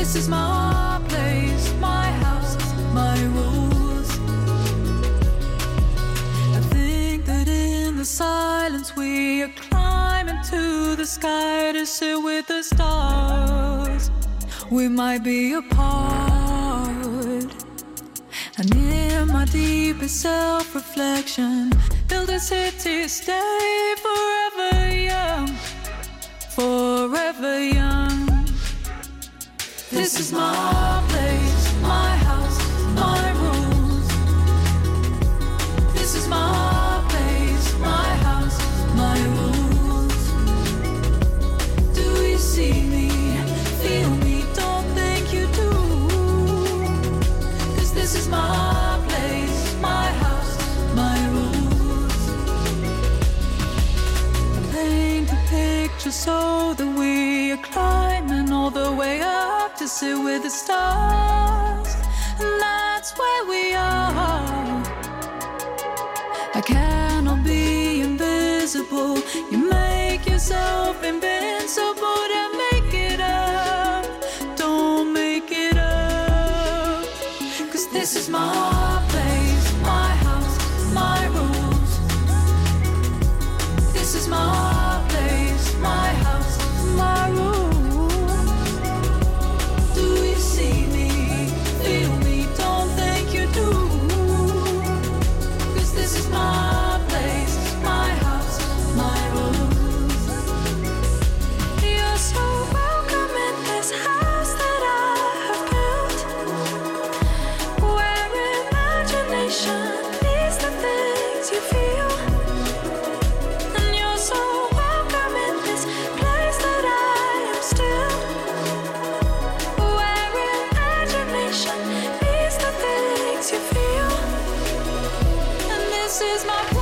This is my place, my house, my rules. I think that in the silence we are climbing to the sky to sit with the stars. We might be apart. And in my deepest self-reflection, build a city, stay forever young, forever young. This is my place, my house, my rules. This is my place, my house, my rules. Do you see me, feel me, don't think you do? 'Cause this is my place, my house, my rules. I paint a picture so that we are climbing all the way up to sit with the stars, and that's where we are. I cannot be invisible. You make yourself invincible to make it up. Don't make it up. 'Cause this is my place, my house, my rules. This is my place, my house, my rules. Do you see me, feel me, don't think you do? 'Cause this is my place, my house, my rules. You're so welcome in this house that I have built, where imagination leads the things you feel. And you're so welcome in this place that I am still, where imagination leads the things you feel. And this is my